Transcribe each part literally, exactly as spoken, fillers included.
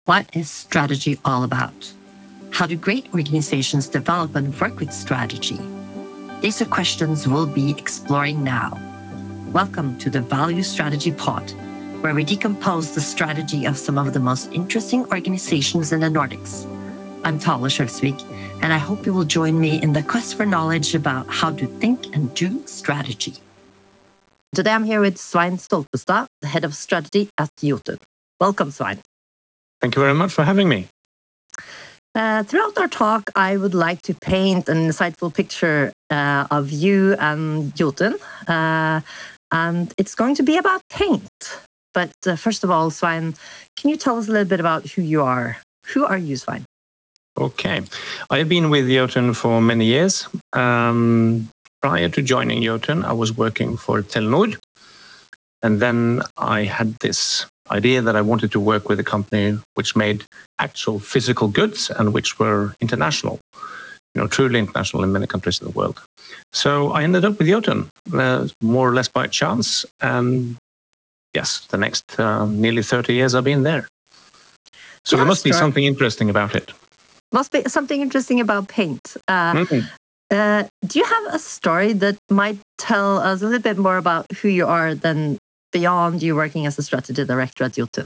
What is strategy all about? How do great organizations develop and work with strategy? These are questions we'll be exploring now. Welcome to the Value Strategy Pod, where we decompose the strategy of some of the most interesting organizations in the Nordics. I'm Tale Kjølsvik, and I hope you will join me in the quest for knowledge about how to think and do strategy. Today I'm here with Svein Stolpestad, the head of strategy at Jotun. Welcome, Svein. Thank you very much for having me. Uh, throughout our talk, I would like to paint an insightful picture uh, of you and Jotun. Uh, and it's going to be about paint. But uh, first of all, Svein, can you tell us a little bit about who you are? Who are you, Svein? Okay. I have been with Jotun for many years. Um, prior to joining Jotun, I was working for Telenor. And then I had this idea that I wanted to work with a company which made actual physical goods and which were international, you know, truly international in many countries in the world. So I ended up with Jotun, uh, more or less by chance. And yes, the next uh, nearly thirty years I've been there. So yeah, there must sure. be something interesting about it. Must be something interesting about paint. Uh, mm-hmm. uh, do you have a story that might tell us a little bit more about who you are than beyond you working as a strategy director at Jotun?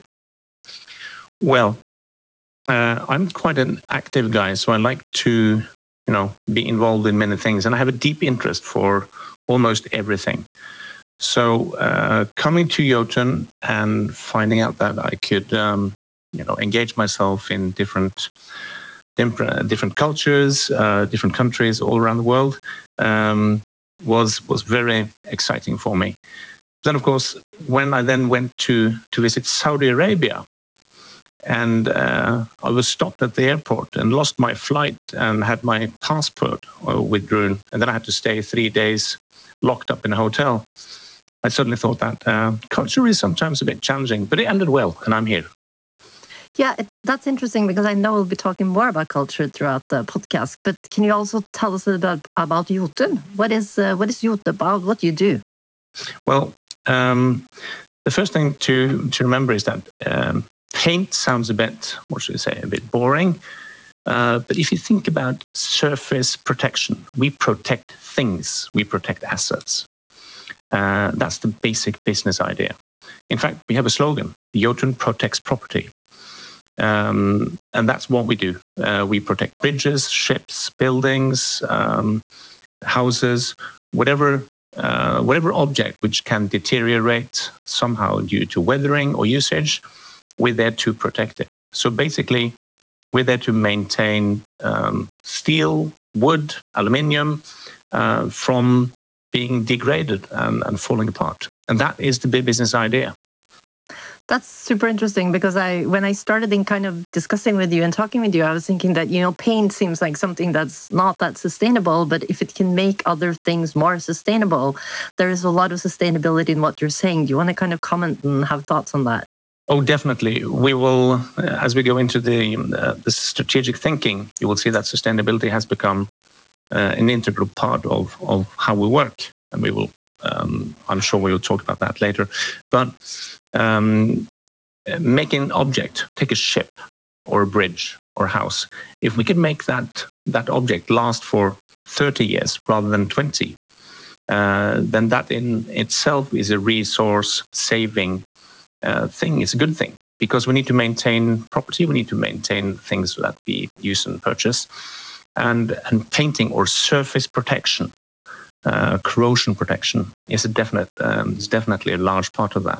Well, uh, I'm quite an active guy, so I like to, you know, be involved in many things, and I have a deep interest for almost everything. So uh, coming to Jotun and finding out that I could, um, you know, engage myself in different different, different cultures, uh, different countries all around the world, um, was was very exciting for me. Then, of course, when I then went to, to visit Saudi Arabia, and uh, I was stopped at the airport and lost my flight and had my passport uh, withdrawn, and then I had to stay three days locked up in a hotel. I suddenly thought that uh, culture is sometimes a bit challenging, but it ended well, and I'm here. Yeah, it, that's interesting because I know we'll be talking more about culture throughout the podcast, but can you also tell us a little bit about Jotun? What is, uh, what is Jotun about? What do you do? Well, Um, the first thing to, to remember is that um, paint sounds a bit, what should I say, a bit boring. Uh, but if you think about surface protection, we protect things, we protect assets. Uh, that's the basic business idea. In fact, we have a slogan, Jotun protects property. Um, and that's what we do. Uh, we protect bridges, ships, buildings, um, houses, whatever Uh, whatever object which can deteriorate somehow due to weathering or usage, we're there to protect it. So basically, we're there to maintain um, steel, wood, aluminium uh, from being degraded and, and falling apart. And that is the big business idea. That's super interesting because I, when I started in kind of discussing with you and talking with you, I was thinking that, you know, paint seems like something that's not that sustainable, but if it can make other things more sustainable, there is a lot of sustainability in what you're saying. Do you want to kind of comment and have thoughts on that? Oh, definitely. We will, as we go into the, uh, the strategic thinking, you will see that sustainability has become uh, an integral part of, of how we work. And we will, um, I'm sure we will talk about that later. But um, making an object, take a ship or a bridge or a house, if we can make that, that object last for thirty years rather than twenty, uh, then that in itself is a resource-saving uh, thing. It's a good thing because we need to maintain property, we need to maintain things that we use and purchase, and, and painting or surface protection, uh, corrosion protection is a definite, um, is definitely a large part of that.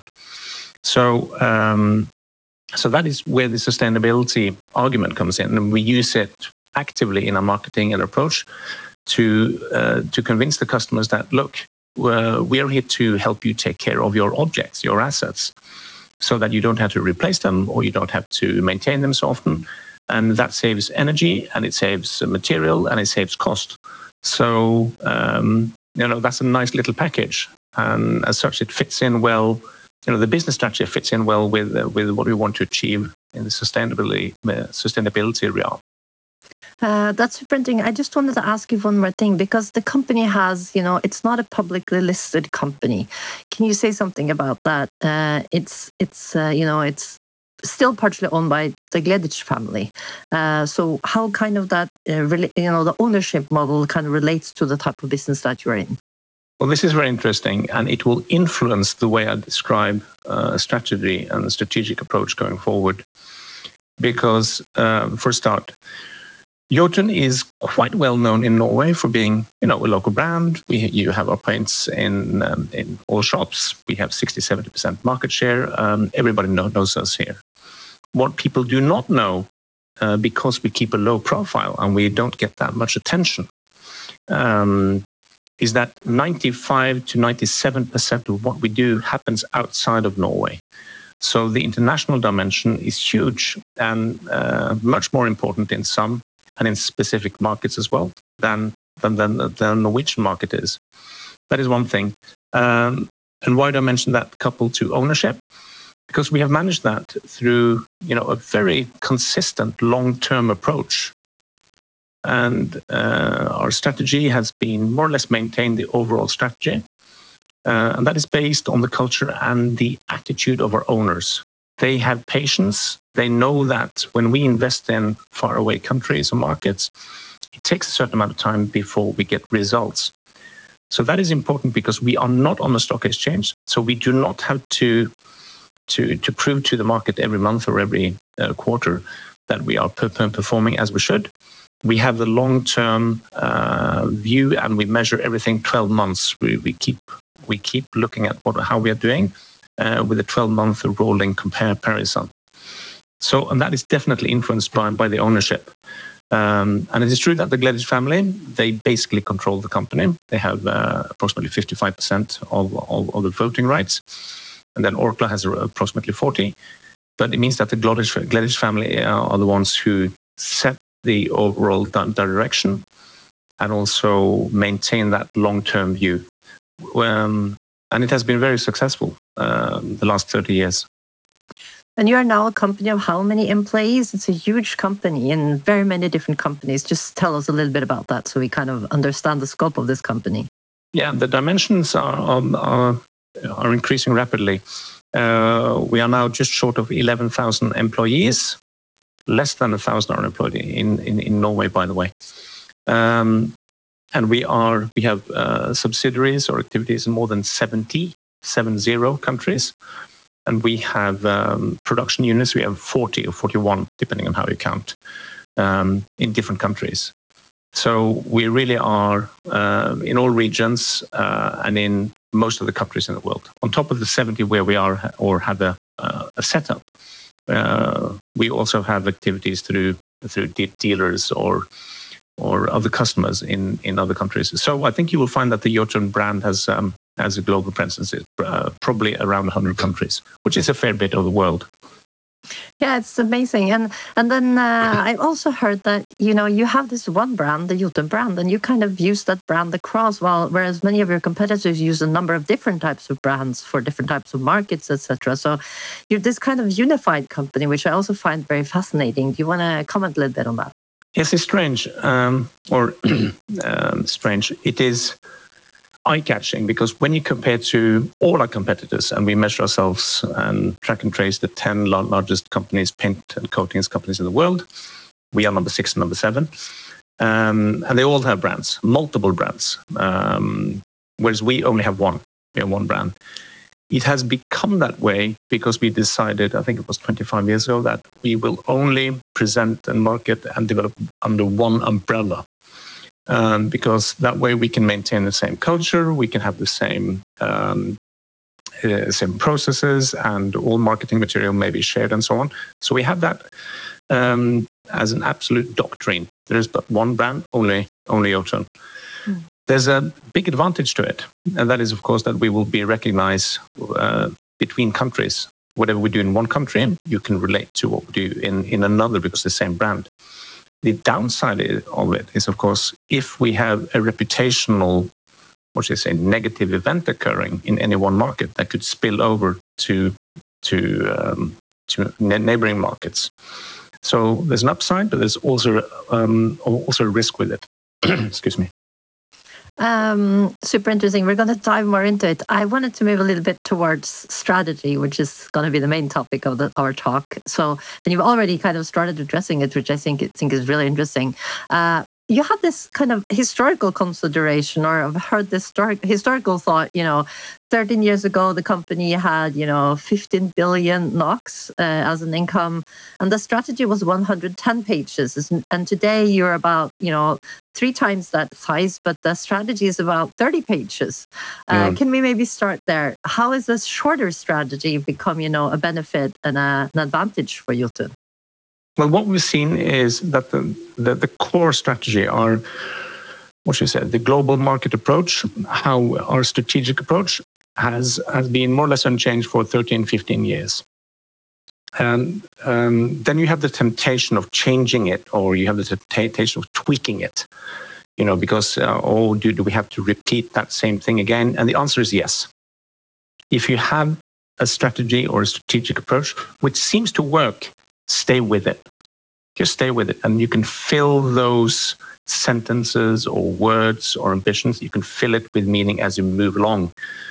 So, um, so that is where the sustainability argument comes in, and we use it actively in our marketing and approach to uh, to convince the customers that, look, we're, we're here to help you take care of your objects, your assets, so that you don't have to replace them or you don't have to maintain them so often, and that saves energy and it saves material and it saves cost. So um, you know, that's a nice little package, and as such, it fits in well. You know, the business strategy fits in well with uh, with what we want to achieve in the sustainability uh, sustainability realm. Uh, that's super interesting. I just wanted to ask you one more thing because the company has, you know, it's not a publicly listed company. Can you say something about that? Uh, it's, it's, uh, you know, it's still partially owned by the Gleditsch family. Uh, so how kind of that, uh, rela- you know, the ownership model kind of relates to the type of business that you're in? Well, this is very interesting, and it will influence the way I describe uh, strategy and the strategic approach going forward. Because, uh, for a start, Jotun is quite well known in Norway for being, you know, a local brand. We, you have our paints in um, in all shops. We have sixty, seventy percent market share. Um, everybody know, knows us here. What people do not know, uh, because we keep a low profile and we don't get that much attention, um, is that ninety-five to ninety-seven percent of what we do happens outside of Norway. So the international dimension is huge and uh, much more important in some and in specific markets as well than, than, than the Norwegian market is. That is one thing. Um, and why do I mention that coupled to ownership? Because we have managed that through, you know, a very consistent long-term approach. And uh, our strategy has been more or less maintain the overall strategy. Uh, and that is based on the culture and the attitude of our owners. They have patience. They know that when we invest in faraway countries or markets, it takes a certain amount of time before we get results. So that is important because we are not on the stock exchange. So we do not have to, to, to prove to the market every month or every uh, quarter that we are per- per- performing as we should. We have the long-term uh, view, and we measure everything twelve months. We, we keep we keep looking at what how we are doing uh, with a twelve-month rolling comparison. So, and that is definitely influenced by by the ownership. Um, and it is true that the Gleditsch family, they basically control the company. They have uh, approximately fifty-five percent of, of, of the voting rights, and then Orkla has approximately forty. But it means that the Gleditsch, Gleditsch family are the ones who set the overall direction and also maintain that long-term view. Um, and it has been very successful um, the last thirty years. And you are now a company of how many employees? It's a huge company in very many different companies. Just tell us a little bit about that so we kind of understand the scope of this company. Yeah, the dimensions are, are, are increasing rapidly. Uh, we are now just short of eleven thousand employees. Less than one thousand are employed in, in, in Norway, by the way. Um, and we are we have uh, subsidiaries or activities in more than seventy, seven zero countries. And we have um, production units. We have forty or forty-one, depending on how you count, um, in different countries. So we really are uh, in all regions uh, and in most of the countries in the world. On top of the seventy where we are or have a, uh, a setup, uh, we also have activities through through de- dealers or or other customers in, in other countries. So I think you will find that the Jotun brand has um, has a global presence, uh, probably around one hundred countries, which is a fair bit of the world. Yeah, it's amazing. And and then uh, I also heard that, you know, you have this one brand, the Jotun brand, and you kind of use that brand across, while whereas many of your competitors use a number of different types of brands for different types of markets, et cetera. So you're this kind of unified company, which I also find very fascinating. Do you want to comment a little bit on that? Yes, it's strange, um, or um, strange. It is eye-catching because when you compare to all our competitors, and we measure ourselves and track and trace the ten largest companies, paint and coatings companies in the world, we are number six and number seven. Um, and they all have brands, multiple brands, um, whereas we only have one. We have one brand. It has become that way because we decided, I think it was twenty-five years ago, that we will only present and market and develop under one umbrella. Um, because that way we can maintain the same culture, we can have the same um, uh, same processes, and all marketing material may be shared and so on. So we have that um, as an absolute doctrine. There is but one brand, only only Jotun. Mm. There's a big advantage to it, and that is, of course, that we will be recognized uh, between countries. Whatever we do in one country, you can relate to what we do in, in another because it's the same brand. The downside of it is, of course, if we have a reputational, what should I say, negative event occurring in any one market, that could spill over to to um, to neighboring markets. So there's an upside, but there's also um, also a risk with it. Excuse me. Um, super interesting. We're going to dive more into it. I wanted to move a little bit towards strategy, which is going to be the main topic of the, our talk. So, and you've already kind of started addressing it, which I think think is really interesting. Uh, you have this kind of historical consideration, or I've heard this historic, historical thought, you know, thirteen years ago, the company had, you know, fifteen billion NOK uh, as an income, and the strategy was one hundred ten pages. And today you're about, you know, three times that size, but the strategy is about thirty pages. Uh, Yeah. Can we maybe start there? How is this shorter strategy become, you know, a benefit and a, an advantage for Jotun? Well, what we've seen is that the, the, the core strategy are, what you said, the global market approach, how our strategic approach has, has been more or less unchanged for thirteen, fifteen years. And um, then you have the temptation of changing it, or you have the temptation of tweaking it, you know, because, uh, oh, do, do we have to repeat that same thing again? And the answer is yes. If you have a strategy or a strategic approach which seems to work, stay with it. Just stay with it. And you can fill those sentences or words or ambitions, you can fill it with meaning as you move along.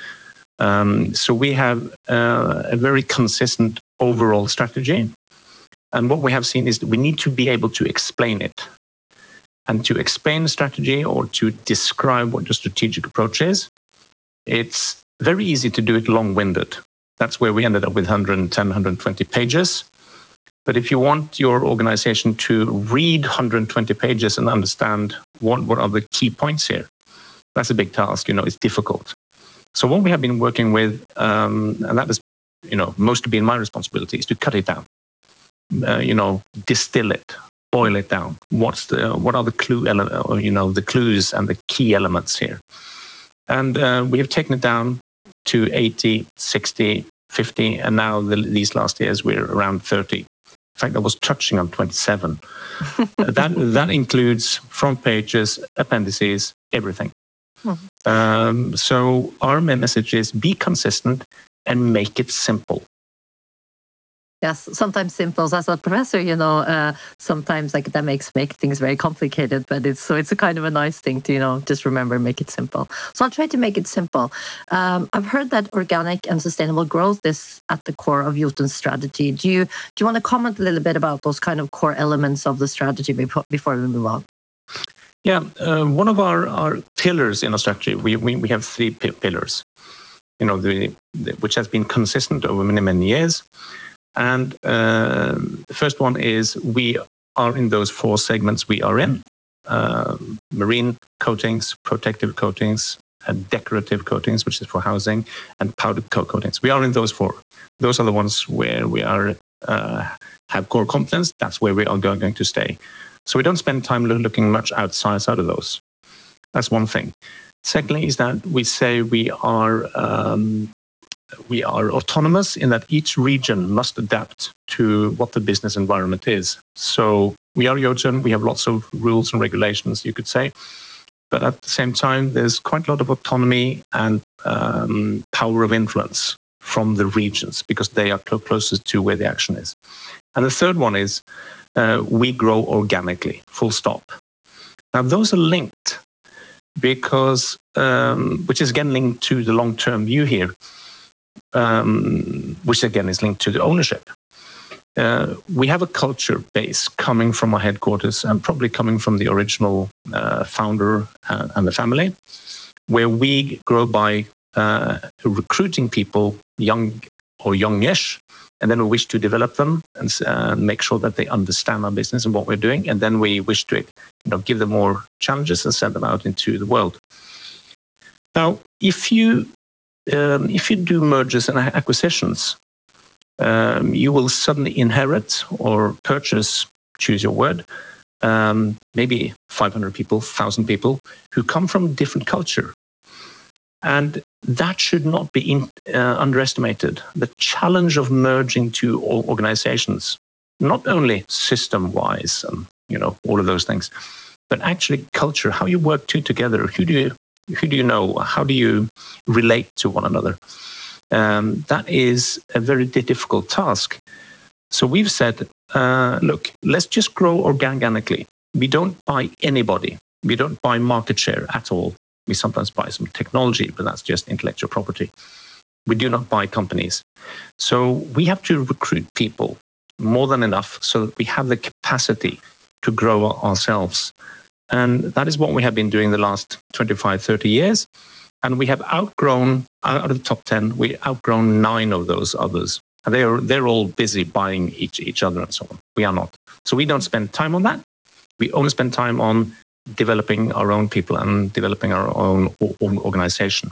Um, so we have uh, a very consistent overall strategy. And what we have seen is that we need to be able to explain it. And to explain the strategy or to describe what the strategic approach is, it's very easy to do it long-winded. That's where we ended up with one hundred ten, one hundred twenty pages. But if you want your organization to read one hundred twenty pages and understand what, what are the key points here, that's a big task, you know, it's difficult. So what we have been working with, um, and that has, you know, mostly been my responsibility, is to cut it down, uh, you know, distill it, boil it down. What's the, what are the clue, ele- or, you know, the clues and the key elements here? And uh, we have taken it down to eighty, sixty, fifty, and now the, these last years we're around thirty. In fact, I was touching on twenty-seven. that, that includes front pages, appendices, everything. Mm-hmm. Um, so our message is be consistent and make it simple. Yes, sometimes simple. As a professor, you know, uh, sometimes academics make things very complicated, but it's so it's a kind of a nice thing to, you know, just remember, make it simple. So I'll try to make it simple. Um, I've heard that organic and sustainable growth is at the core of Jotun's strategy. Do you do you want to comment a little bit about those kind of core elements of the strategy before we move on? Yeah, uh, one of our, our pillars in our strategy, we, we, we have three p- pillars, you know, the, the, which has been consistent over many, many years. And uh, the first one is we are in those four segments we are in. Uh, marine coatings, protective coatings, and decorative coatings, which is for housing, and powder coat coatings. We are in those four. Those are the ones where we are uh, have core competence. That's where we are going to stay. So we don't spend time looking much outside out of those. That's one thing. Secondly is that we say we are um, we are autonomous in that each region must adapt to what the business environment is. So we are Jotun, we have lots of rules and regulations, you could say. But at the same time, there's quite a lot of autonomy and um, power of influence from the regions because they are cl- closest to where the action is. And the third one is uh, we grow organically, full stop. Now, those are linked because, um, which is again linked to the long-term view here. Um, which again is linked to the ownership. Uh, we have a culture base coming from our headquarters and probably coming from the original uh, founder uh, and the family, where we grow by uh, recruiting people, young or youngish, and then we wish to develop them and uh, make sure that they understand our business and what we're doing, and then we wish to, you know, give them more challenges and send them out into the world. Now, if you Um, if you do mergers and acquisitions, um, you will suddenly inherit or purchase, choose your word, um, maybe five hundred people, one thousand people who come from a different culture. And that should not be in, uh, underestimated. The challenge of merging two organizations, not only system-wise and, you know, all of those things, but actually culture, how you work two together, who do you Who do you know? How do you relate to one another? Um, that is a very difficult task. So we've said, uh, look, let's just grow organically. We don't buy anybody. We don't buy market share at all. We sometimes buy some technology, but that's just intellectual property. We do not buy companies. So we have to recruit people more than enough so that we have the capacity to grow ourselves. And that is what we have been doing the last twenty-five, thirty years. And we have outgrown, out of the top ten, we outgrown nine of those others. And they're, they're all busy buying each, each other and so on. We are not. So we don't spend time on that. We only spend time on developing our own people and developing our own organization.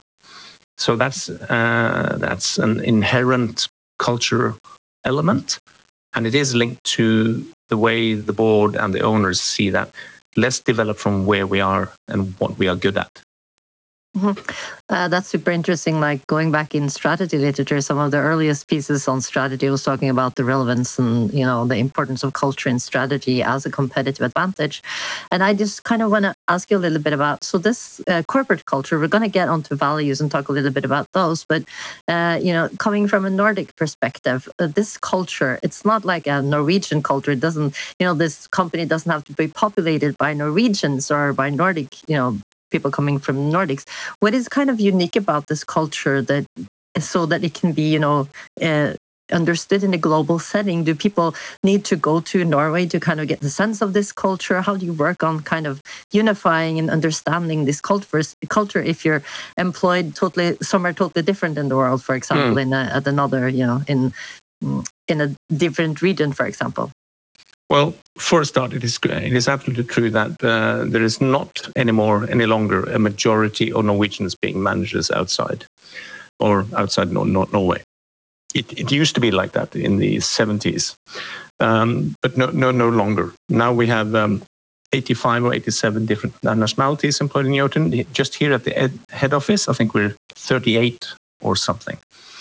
So that's uh, that's an inherent culture element, and it is linked to the way the board and the owners see that. Let's develop from where we are and what we are good at. Mm-hmm. Uh, that's super interesting. Like going back in strategy literature, some of the earliest pieces on strategy was talking about the relevance and, you know, the importance of culture in strategy as a competitive advantage. And I just kind of want to ask you a little bit about, so this uh, corporate culture, we're going to get onto values and talk a little bit about those. But, uh, you know, coming from a Nordic perspective, uh, this culture, it's not like a Norwegian culture. It doesn't, you know, this company doesn't have to be populated by Norwegians or by Nordic, you know, people coming from the Nordics. What is kind of unique about this culture that so that it can be, you know, uh, understood in a global setting? Do people need to go to Norway to kind of get the sense of this culture? How do you work on kind of unifying and understanding this culture, culture if you're employed totally somewhere totally different in the world, for example, mm. in a, at another, you know, in in a different region, for example? Well, for a start, it is it is absolutely true that uh, there is not anymore, any longer, a majority of Norwegians being managers outside or outside Nor Nor Norway. It, it used to be like that in the seventies, um, but no, no, no longer. Now we have um, eighty-five or eighty-seven different nationalities employed in Jotun. Just here at the ed head office, I think we're thirty-eight or something.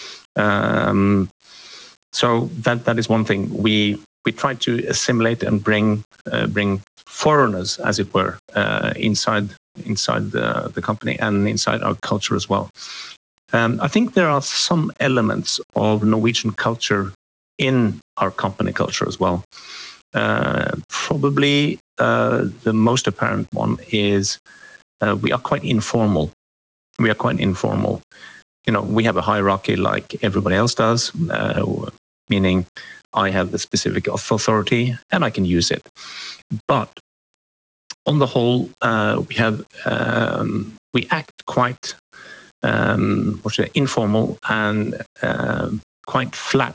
Um, so that that is one thing. We We try to assimilate and bring uh, bring foreigners, as it were, uh, inside inside the, the company and inside our culture as well. Um, I think there are some elements of Norwegian culture in our company culture as well. Uh, probably uh, the most apparent one is uh, we are quite informal. We are quite informal. You know, we have a hierarchy like everybody else does, uh, meaning I have the specific authority and I can use it. But on the whole, uh, we have um, we act quite um, what's it, informal and uh, quite flat.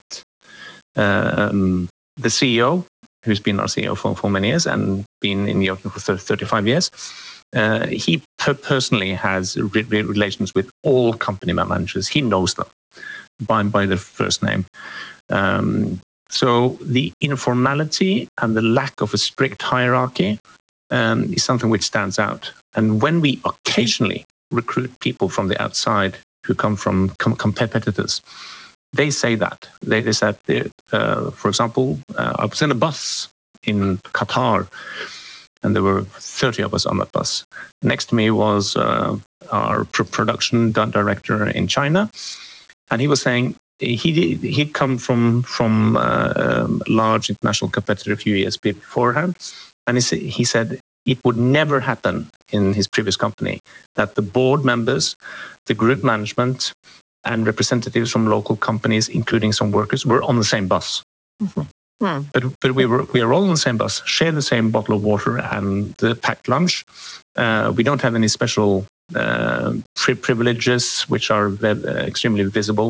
Um, the C E O, who's been our C E O for, for many years and been in Jotun for thirty-five years, uh, he per personally has re re relations with all company managers. He knows them by, by their first name. Um, So the informality and the lack of a strict hierarchy um, is something which stands out. And when we occasionally recruit people from the outside who come from com competitors, they say that. They, they said, uh, for example, uh, I was in a bus in Qatar, and there were thirty of us on that bus. Next to me was uh, our production director in China, and he was saying, He he'd come from from uh, um, large international competitor a few years beforehand, and he, he said it would never happen in his previous company that the board members, the group management, and representatives from local companies, including some workers, were on the same bus. Mm-hmm. Hmm. But but we were we are all on the same bus, share the same bottle of water and the packed lunch. Uh, we don't have any special uh, pri privileges which are extremely visible.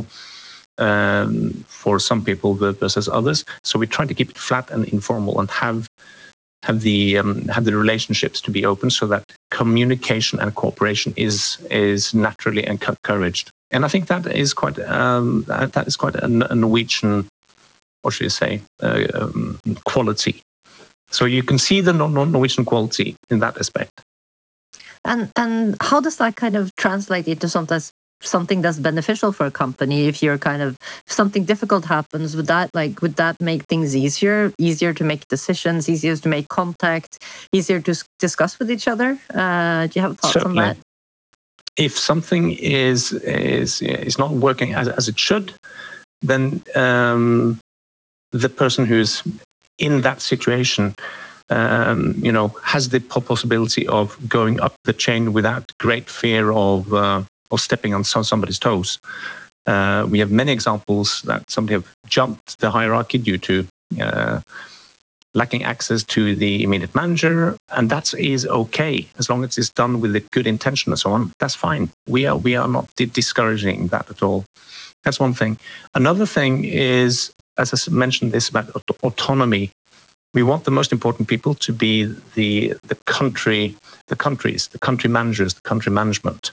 Um, for some people versus others, so we try to keep it flat and informal and have have the um, have the relationships to be open, so that communication and cooperation is is naturally encouraged. And I think that is quite um, that, that is quite a, a Norwegian, what should you say, uh, um, quality. So you can see the Norwegian quality in that aspect. And and how does that kind of translate into sometimes something that's beneficial for a company? If you're kind of, if something difficult happens, would that like would that make things easier easier to make decisions, easier to make contact, easier to discuss with each other? Uh, do you have thoughts Certainly. on that? If something is is is not working as, as it should, then um, the person who's in that situation um, you know, has the possibility of going up the chain without great fear of uh, of stepping on somebody's toes. Uh, we have many examples that somebody have jumped the hierarchy due to uh, lacking access to the immediate manager, and that is okay as long as it's done with a good intention and so on. That's fine. We are we are not discouraging that at all. That's one thing. Another thing is, as I mentioned, this about autonomy. We want the most important people to be the the country, the countries, the country managers, the country management.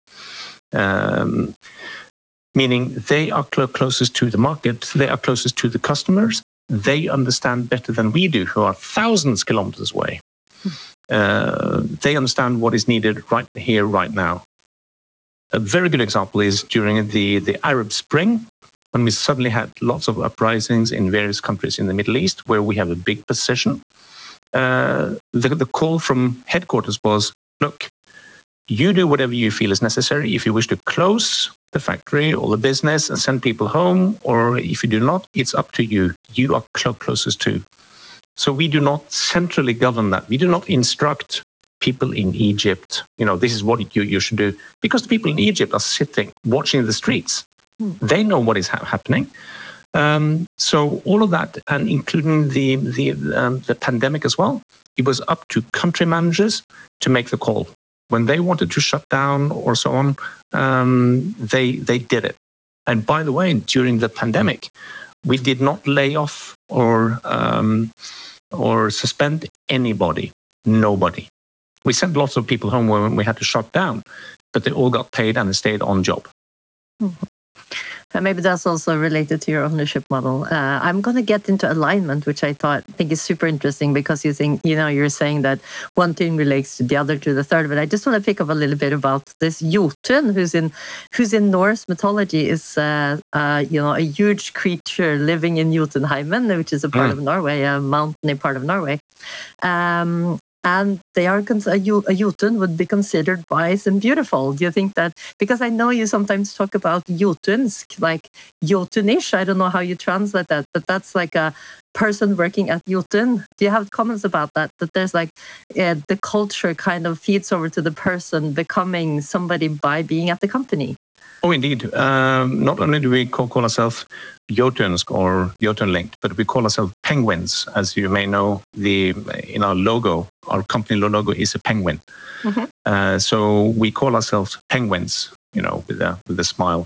Um, meaning they are cl- closest to the market, they are closest to the customers, they understand better than we do, who are thousands of kilometers away. Uh, they understand what is needed right here, right now. A very good example is during the, the Arab Spring, when we suddenly had lots of uprisings in various countries in the Middle East, where we have a big position. Uh, the, the call from headquarters was, look, you do whatever you feel is necessary. If you wish to close the factory or the business and send people home, or if you do not, it's up to you. You are cl- closest to. So we do not centrally govern that. We do not instruct people in Egypt, you know, this is what you, you should do. Because the people in Egypt are sitting, watching the streets. Mm. They know what is ha- happening. Um, so all of that, and including the, the, um, the pandemic as well, it was up to country managers to make the call. When they wanted to shut down or so on, um, they they did it. And by the way, during the pandemic, we did not lay off or um, or suspend anybody, nobody. We sent lots of people home when we had to shut down, but they all got paid and they stayed on job. Mm-hmm. And maybe that's also related to your ownership model. Uh, I'm going to get into alignment, which I thought think is super interesting because you think, you know, you're saying that one thing relates to the other, to the third. But I just want to pick up a little bit about this Jotun, who's in who's in Norse mythology, is uh, uh, you know, a huge creature living in Jotunheimen, which is a part mm. of Norway, a mountainy part of Norway. Um, And they are a Jotun would be considered wise and beautiful. Do you think that? Because I know you sometimes talk about Jotunsk, like Jotunish. I don't know how you translate that, but that's like a person working at Jotun. Do you have comments about that? That there's like uh, the culture kind of feeds over to the person becoming somebody by being at the company. Oh, indeed. Um, not only do we call, call ourselves Jotunsk or Jotun-linked, but we call ourselves penguins. As you may know, the in our logo, our company logo is a penguin. Mm-hmm. Uh, so we call ourselves penguins, you know, with a with a smile.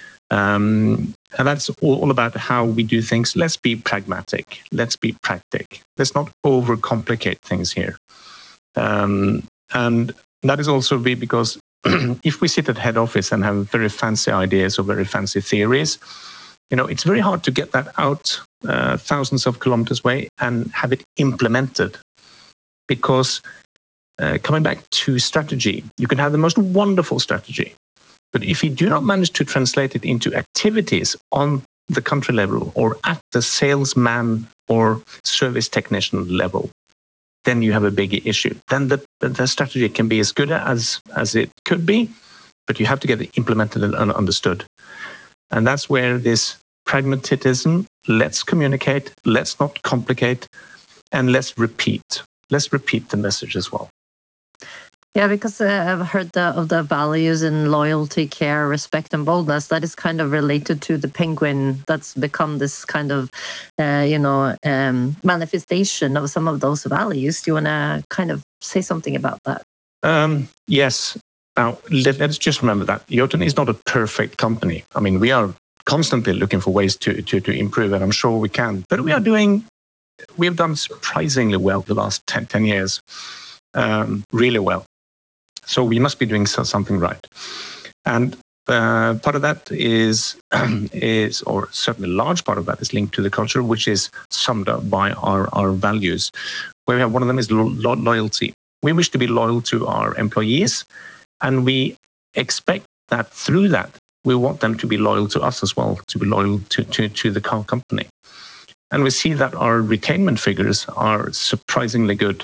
Um, and that's all, all about how we do things. Let's be pragmatic. Let's be practic. Let's not overcomplicate things here. Um, and that is also be because if we sit at head office and have very fancy ideas or very fancy theories, you know, it's very hard to get that out uh, thousands of kilometers away and have it implemented. Because uh, coming back to strategy, you can have the most wonderful strategy, but if you do not manage to translate it into activities on the country level or at the salesman or service technician level, then you have a big issue. Then the, the strategy can be as good as, as it could be, but you have to get it implemented and understood. And that's where this pragmatism, let's communicate, let's not complicate, and let's repeat. Let's repeat the message as well. Yeah, because uh, I've heard the, of the values in loyalty, care, respect, and boldness. That is kind of related to the penguin. That's become this kind of, uh, you know, um, manifestation of some of those values. Do you want to kind of say something about that? Um, yes. Now, let, let's just remember that Jotun is not a perfect company. I mean, we are constantly looking for ways to, to, to improve, and I'm sure we can. But we are doing, we have done surprisingly well the last ten, ten years, um, really well. So we must be doing something right. And uh, part of that is, is, or certainly a large part of that is linked to the culture, which is summed up by our, our values, where we have one of them is lo- lo- loyalty. We wish to be loyal to our employees, and we expect that through that, we want them to be loyal to us as well, to be loyal to, to, to the company. And we see that our retainment figures are surprisingly good.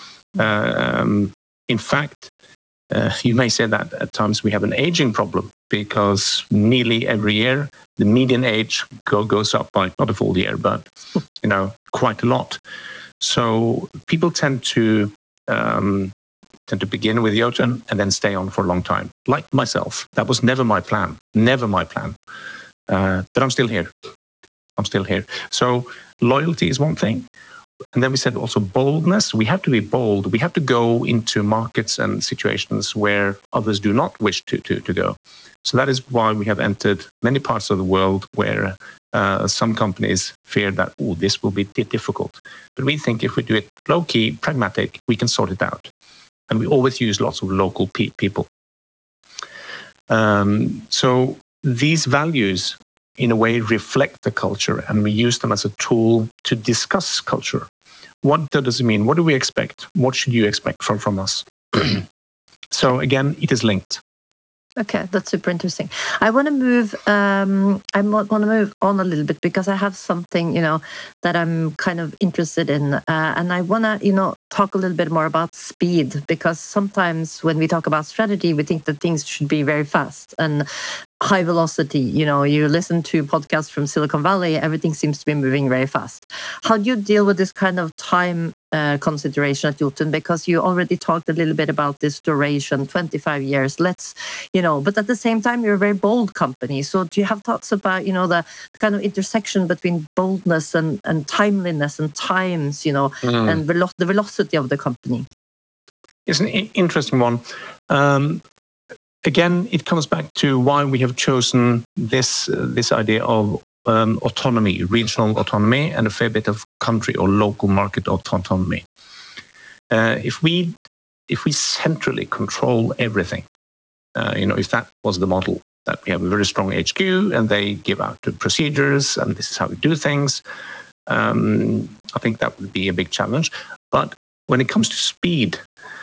Um, in fact, Uh, you may say that at times we have an aging problem because nearly every year the median age go, goes up by not a full year, but you know, quite a lot. So people tend to um, tend to begin with Jotun and then stay on for a long time. Like myself, that was never my plan, never my plan. Uh, but I'm still here. I'm still here. So loyalty is one thing. And then we said also boldness. We have to be bold. We have to go into markets and situations where others do not wish to, to, to go. So that is why we have entered many parts of the world where uh, some companies fear that, oh, this will be difficult. But we think if we do it low-key, pragmatic, we can sort it out. And we always use lots of local pe- people. Um, so these values, in a way, reflect the culture, and we use them as a tool to discuss culture. What does it mean? What do we expect? What should you expect from, from us? So again, it is linked. Okay, that's super interesting. I want to move. Um, I want to move on a little bit because I have something, you know, that I'm kind of interested in, uh, and I want to, you know, talk a little bit more about speed, because sometimes when we talk about strategy, we think that things should be very fast and high velocity. You know, you listen to podcasts from Silicon Valley, everything seems to be moving very fast. How do you deal with this kind of time uh, consideration at Jotun? Because you already talked a little bit about this duration, twenty-five years. Let's, you know, but at the same time, you're a very bold company. So do you have thoughts about, you know, the, the kind of intersection between boldness and, and timeliness and times, you know, mm. and velo- the velocity of the company? It's an interesting one. Um, Again, it comes back to why we have chosen this uh, this idea of um, autonomy, regional autonomy, and a fair bit of country or local market autonomy. Uh, if we if we centrally control everything, uh, you know, if that was the model, that we have a very strong H Q and they give out the procedures and this is how we do things, um, I think that would be a big challenge. But when it comes to speed,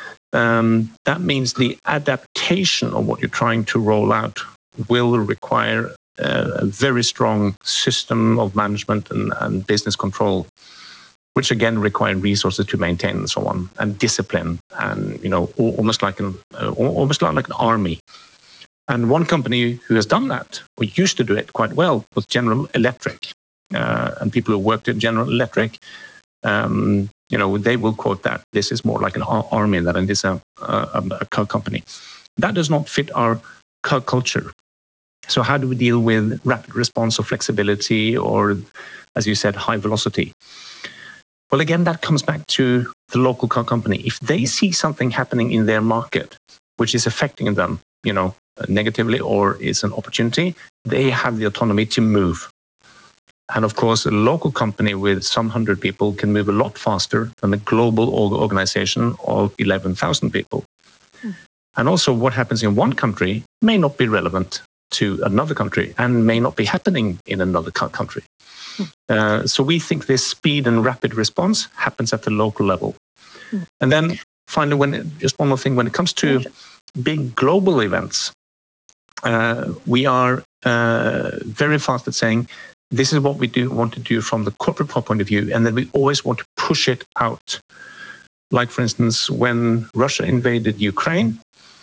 Um, that means the adaptation of what you're trying to roll out will require uh, a very strong system of management and, and business control, which again require resources to maintain and so on, and discipline, and you know, almost like an uh, almost like an army. And one company who has done that, or used to do it quite well, was General Electric, uh, and people who worked at General Electric. Um, you know, they will quote that this is more like an army than it is a, a, a company. That does not fit our culture. So how do we deal with rapid response or flexibility or, as you said, high velocity? Well, again, that comes back to the local company. If they see something happening in their market, which is affecting them, you know, negatively or is an opportunity, they have the autonomy to move. And of course, a local company with some hundred people can move a lot faster than a global organization of eleven thousand people. Mm. And also what happens in one country may not be relevant to another country and may not be happening in another country. Mm. Uh, so we think this speed and rapid response happens at the local level. Mm. And then finally, when it, just one more thing, when it comes to big global events, uh, we are uh, very fast at saying, this is what we do want to do from the corporate point of view, and then we always want to push it out. Like, for instance, when Russia invaded Ukraine,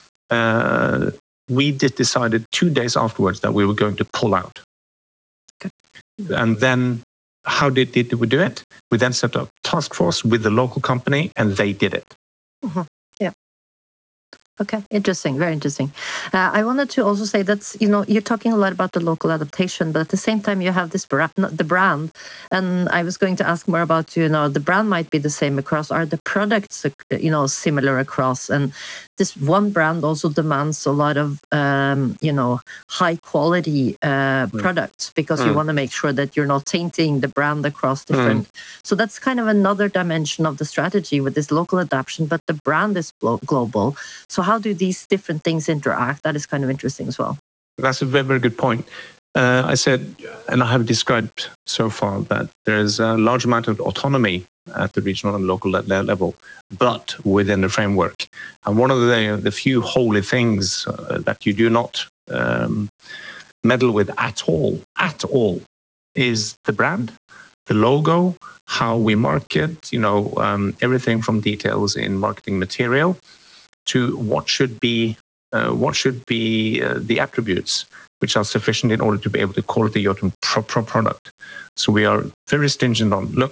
uh, we did decided two days afterwards that we were going to pull out. Okay. And then how did, did we do it? We then set up a task force with the local company, and they did it. Mm-hmm. Yeah. Okay, interesting, very interesting. Uh, I wanted to also say that, you know, you're talking a lot about the local adaptation, but at the same time you have this brand, the brand. And I was going to ask more about, you know, the brand might be the same across. Are the products, you know, similar across? And this one brand also demands a lot of, um, you know, high quality uh, mm. products, because mm. you want to make sure that you're not tainting the brand across different. Mm. So that's kind of another dimension of the strategy with this local adaptation, but the brand is global. So how do these different things interact? That is kind of interesting as well. That's a very, very good point. Uh, I said, and I have described so far, that there's a large amount of autonomy at the regional and local level, but within the framework. And one of the, the few holy things uh, that you do not um, meddle with at all, at all, is the brand, the logo, how we market, you know, um, everything from details in marketing material to what should be uh, what should be uh, the attributes which are sufficient in order to be able to call it a Jotun pro- pro- product. So we are very stringent on, look,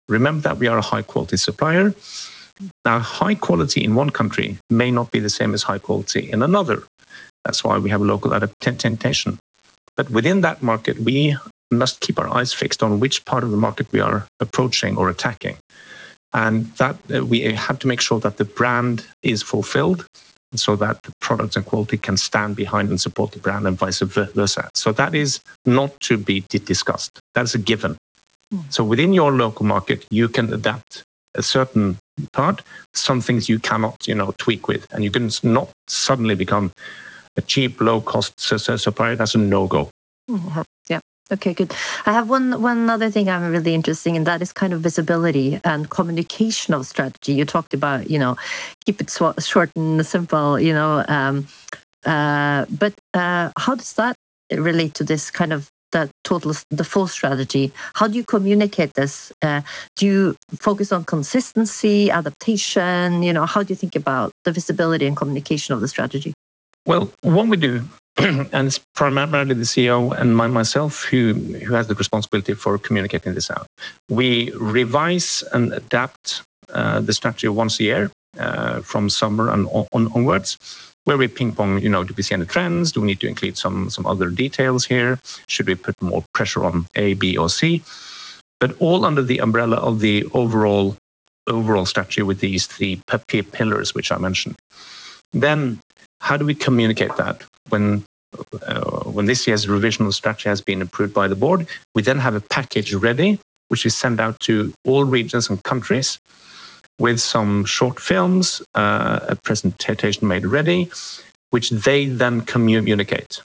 Remember that we are a high quality supplier. Now, high quality in one country may not be the same as high quality in another. That's why we have local adaptation. But within that market, we must keep our eyes fixed on which part of the market we are approaching or attacking. And that uh, we have to make sure that the brand is fulfilled so that the products and quality can stand behind and support the brand and vice versa. So that is not to be discussed. That is a given. Mm. So within your local market, you can adapt a certain part. Some things you cannot, you know, tweak with, and you can not suddenly become a cheap, low-cost supplier. That's a no-go. Mm-hmm. Yeah. Okay, good. I have one one other thing I'm really interested in, and that is kind of visibility and communication of strategy. You talked about, you know, keep it sw- short and simple, you know, um, uh, but uh, how does that relate to this kind of that total, the full strategy? How do you communicate this? Uh, do you focus on consistency, adaptation? You know, how do you think about the visibility and communication of the strategy? Well, what we do, and it's primarily the C E O and my, myself who, who has the responsibility for communicating this out. We revise and adapt uh, the strategy once a year uh, from summer and on, onwards, where we ping pong, you know, do we see any trends? Do we need to include some, some other details here? Should we put more pressure on A, B, or C? But all under the umbrella of the overall, overall strategy with these three pillars, which I mentioned. Then, how do we communicate that when uh, when this year's revisional strategy has been approved by the board? We then have a package ready, which we send out to all regions and countries with some short films, uh, a presentation made ready, which they then communicate.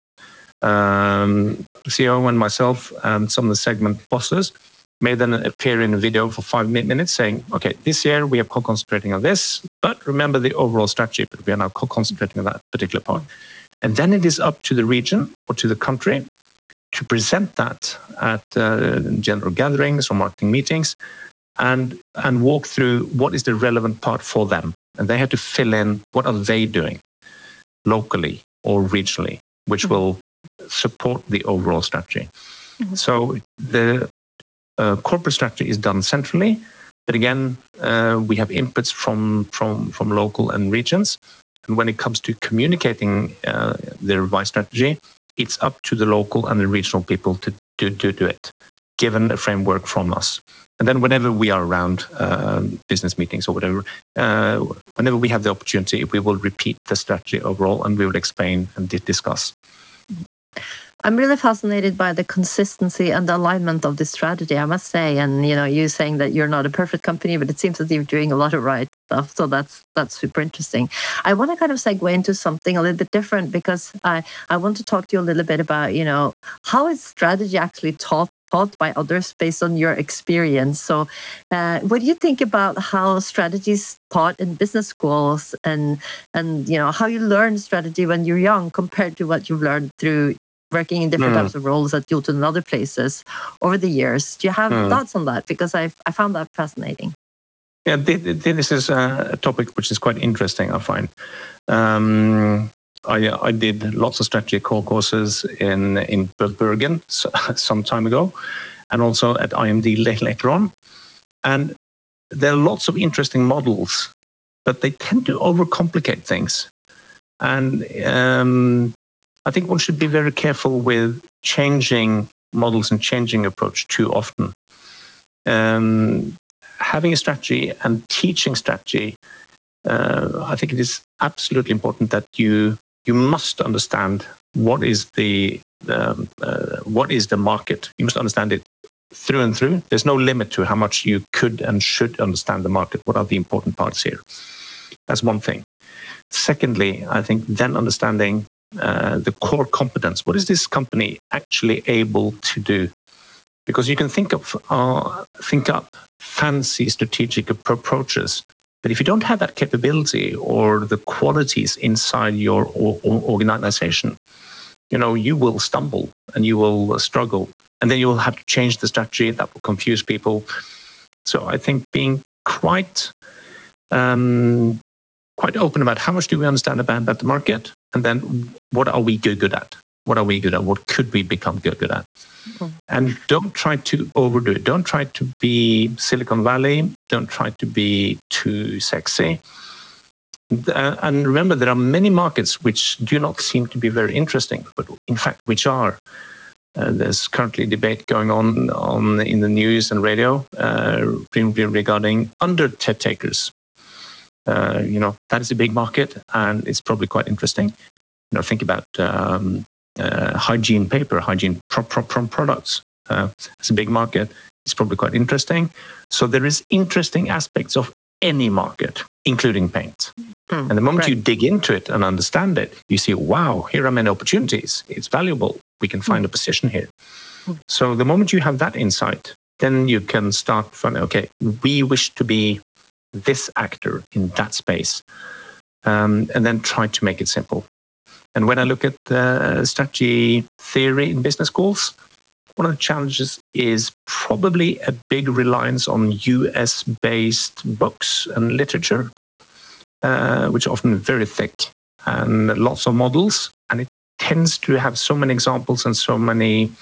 Um, C E O and myself and some of the segment bosses may then appear in a video for five minutes saying, okay, this year we are concentrating on this, but remember the overall strategy, but we are now concentrating on that particular part. And then it is up to the region or to the country to present that at uh, general gatherings or marketing meetings and, and walk through what is the relevant part for them. And they have to fill in what are they doing locally or regionally, which mm-hmm. will support the overall strategy. Mm-hmm. So the Uh, corporate strategy is done centrally, but again, uh, we have inputs from, from, from local and regions. And when it comes to communicating uh, the revised strategy, it's up to the local and the regional people to, to, to do it, given a framework from us. And then whenever we are around uh, business meetings or whatever, uh, whenever we have the opportunity, we will repeat the strategy overall and we will explain and discuss. I'm really fascinated by the consistency and the alignment of this strategy, I must say. And, you know, you saying that you're not a perfect company, but it seems that you're doing a lot of right stuff. So that's that's super interesting. I want to kind of segue into something a little bit different because I, I want to talk to you a little bit about, you know, how is strategy actually taught taught by others based on your experience. So uh, what do you think about how strategy is taught in business schools and, and, you know, how you learn strategy when you're young compared to what you've learned through working in different mm. types of roles at Jotun and other places over the years? Do you have mm. thoughts on that? Because I I found that fascinating. Yeah, this is a topic which is quite interesting, I find. Um, I, I did lots of strategy core courses in, in Bergen some time ago, and also at I M D later on. And there are lots of interesting models, but they tend to overcomplicate things. And um, I think one should be very careful with changing models and changing approach too often. Um, having a strategy and teaching strategy, uh, I think it is absolutely important that you you must understand what is the um, uh, what is the market. You must understand it through and through. There's no limit to how much you could and should understand the market. What are the important parts here? That's one thing. Secondly, I think then understanding Uh, the core competence. What is this company actually able to do? Because you can think of uh, think up fancy strategic approaches, but if you don't have that capability or the qualities inside your organization, you know, you will stumble and you will struggle, and then you will have to change the strategy. That will confuse people. So I think being quite um, quite open about how much do we understand about, about the market, and then what are we good, good at? What are we good at? What could we become good, good at? Mm. And don't try to overdo it. Don't try to be Silicon Valley. Don't try to be too sexy. Uh, and remember, there are many markets which do not seem to be very interesting, but in fact, which are. Uh, there's currently debate going on, on in the news and radio uh, regarding undertakers. Uh, you know, that is a big market, and it's probably quite interesting. You know, think about um, uh, hygiene paper, hygiene pro- pro- pro- products. Uh, it's a big market. It's probably quite interesting. So there is interesting aspects of any market, including paint. Mm, and the moment right. you dig into it and understand it, you see, wow, here are many opportunities. It's valuable. We can find mm. a position here. Mm. So the moment you have that insight, then you can start from, okay, we wish to be this actor in that space, um, and then try to make it simple. And when I look at uh, strategy theory in business schools, one of the challenges is probably a big reliance on U S-based books and literature, uh, which are often very thick and lots of models. And it tends to have so many examples and so many,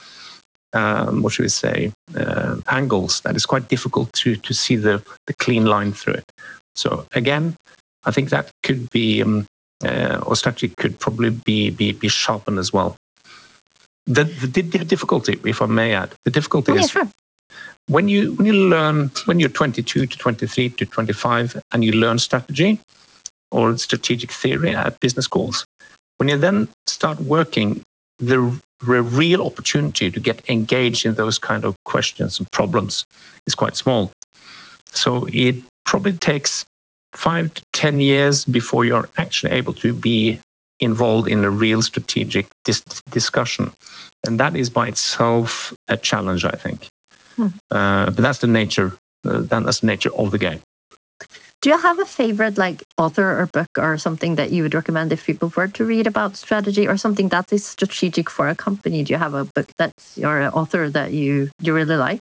um, what should we say, uh, angles that it's quite difficult to, to see the, the clean line through it. So again, I think that could be, um, uh, or strategy could probably be, be, be sharpened as well. The, the, the difficulty, if I may add, the difficulty yeah, is sure. when you when you learn when you're twenty-two to twenty-three to twenty-five and you learn strategy or strategic theory at business schools, when you then start working, the, the real opportunity to get engaged in those kind of questions and problems is quite small. So it probably takes five to ten years before you're actually able to be involved in a real strategic dis- discussion. And that is by itself a challenge, I think. Hmm. Uh, but that's the nature, uh, that's the nature of the game. Do you have a favorite like author or book or something that you would recommend if people were to read about strategy or something that is strategic for a company? Do you have a book that's or an author that you, you really like?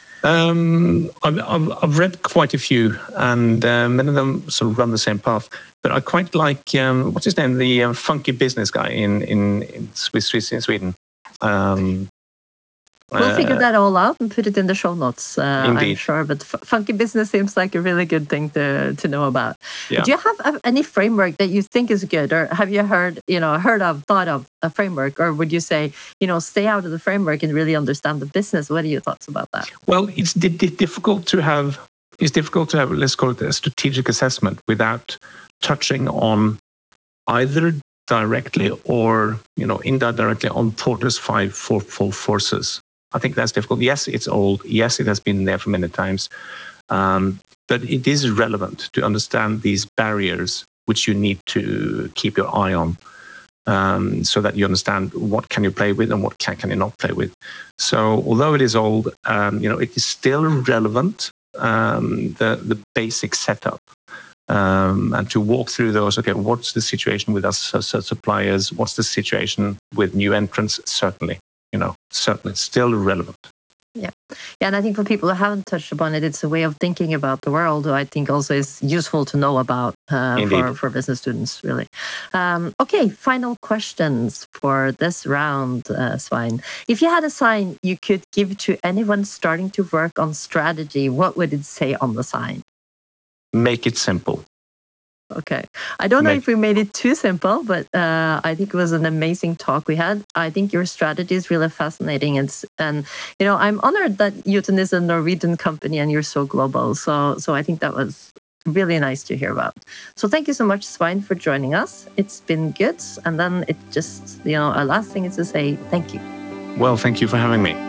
Um, I've, I've, I've read quite a few, and uh, many of them sort of run the same path. But I quite like, um, what's his name, the uh, funky business guy in, in, in Swiss, Swiss, in Sweden. Um, we'll uh, figure that all out and put it in the show notes, uh, I'm sure. But f- funky business seems like a really good thing to, to know about. Yeah. Do you have uh, any framework that you think is good, or have you heard, you know, heard of, thought of a framework, or would you say, you know, stay out of the framework and really understand the business? What are your thoughts about that? Well, it's d- d- difficult to have. It's difficult to have, let's call it a strategic assessment without touching on either directly or, you know, indirectly on Porter's five fourfold forces. I think that's difficult. Yes, it's old. Yes, it has been there for many times. Um, but it is relevant to understand these barriers which you need to keep your eye on, um, so that you understand what can you play with and what can, can you not play with. So although it is old, um, you know, it is still relevant, um, the, the basic setup. Um, and to walk through those, okay, what's the situation with us as suppliers? What's the situation with new entrants? Certainly. You know, certainly still relevant. Yeah. Yeah. And I think for people who haven't touched upon it, it's a way of thinking about the world, who I think also is useful to know about uh, for, for business students, really. Um, okay. Final questions for this round, uh, Svein. If you had a sign you could give to anyone starting to work on strategy, what would it say on the sign? Make it simple. Okay. I don't know if we made it too simple, but uh, I think it was an amazing talk we had. I think your strategy is really fascinating. And, and you know, I'm honored that Jotun is a Norwegian company and you're so global. So, so I think that was really nice to hear about. So thank you so much, Svein, for joining us. It's been good. And then it just, you know, our last thing is to say thank you. Well, thank you for having me.